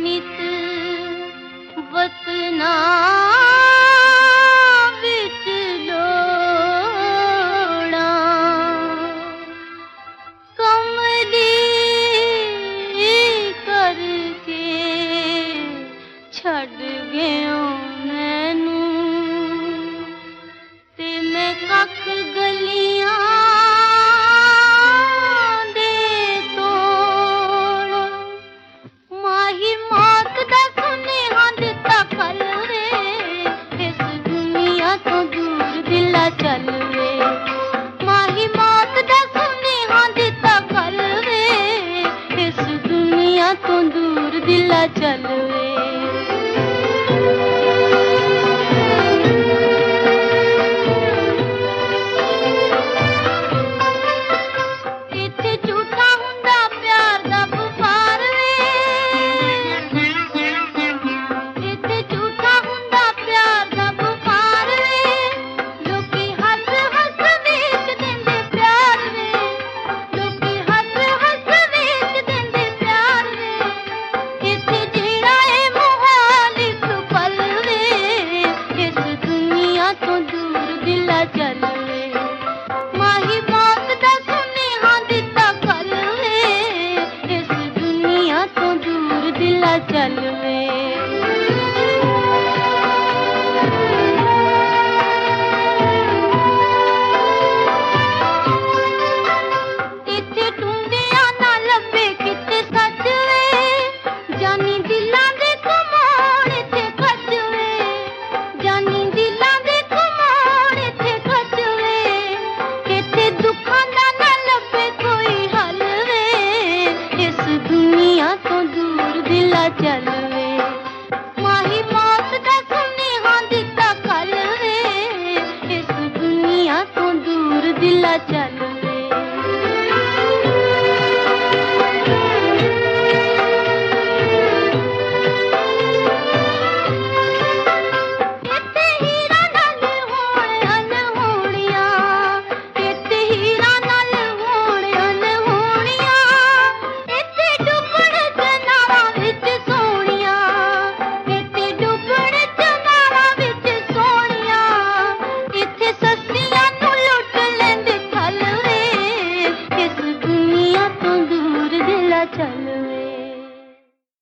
ਨਿਤ ਵਤਨਾ ਵਿੱਚ ਲੋੜਾਂ ਕਮਲੀ ਕਰਕੇ ਛੱਡ ਗਿਓ ਮੈਨੂੰ ਤੇ ਮੈਂ ਕੱਖ ਗਲੀਆਂ चल वे माही मौत दा सुनेहा दिता कल वे इस दुनिया तो दूर दिला चल वे इत्थे झूठा हुंदा प्यार दा बुखार वे इत्थे झूठा हुंदा प्यार दा बुखार वे चल वे माही मौत दा सुनेहा दिता कल वे इस दुनिया तो दूर दिला चल वे इत्थे टुंडियां ना लभे किते सच वे जानी दिलां दे कमोड़ इत्थे खच वे जानी दिलां दे चल वे माही मौत दा सुनेहा दिता कल वे इस दुनिया तो दूर दिला चल वे चल